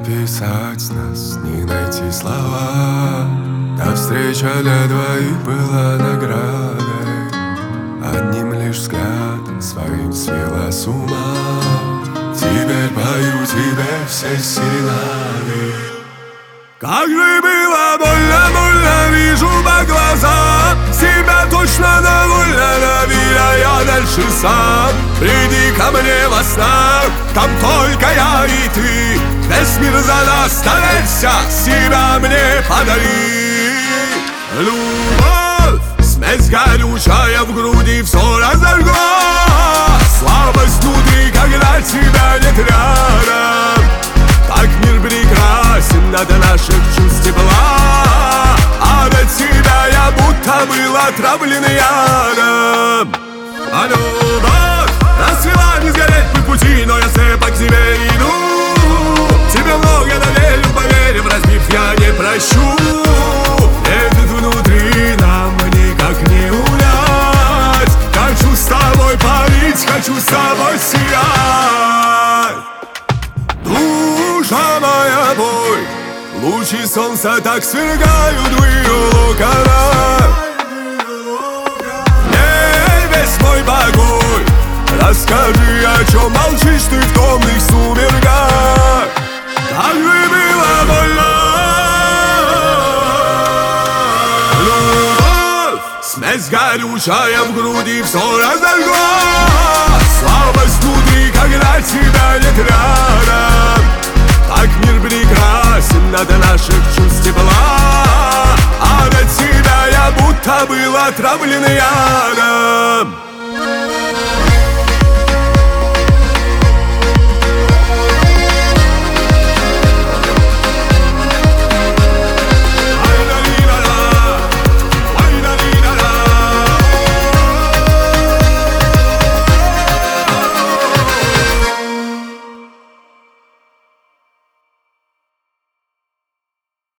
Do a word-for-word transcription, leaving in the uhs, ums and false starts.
описать нас, не найти слова. Та встреча для двоих была наградой, одним лишь взглядом своим свела с ума. Теперь пою тебе все серенады. Как же было больно, больно, вижу по глазам. Себя точно довольно, навея я дальше сам. Приди ко мне во снах, там только я и ты. Весь мир за нас, старайся, себя мне подари. Любовь, смесь горючая в груди, все разожгла. Слабость внутри, когда тебя нет рядом. Так мир прекрасен, надо наших чувств тепла. А до тебя я будто был отравлен ядом. А любовь расцвела, не сгореть по пути, но я слепо к тебе иду. Тебе много доверю, поверь, разбив я не прощу. Летит внутри, нам никак не унять. Хочу с тобой парить, хочу с тобой сиять. Душа моя, бой, лучи солнца так свергают в ее локонах. Эй, весь мой покой, расскажи, о чем молчишь ты в томных сумерках. Как же было больно. Любовь, смесь горючая в груди, все разожгла. Слабость внутри, когда тебя нет рядом. Так мир прекрасен, надо наших чувств тепла. А до тебя я будто был отравлен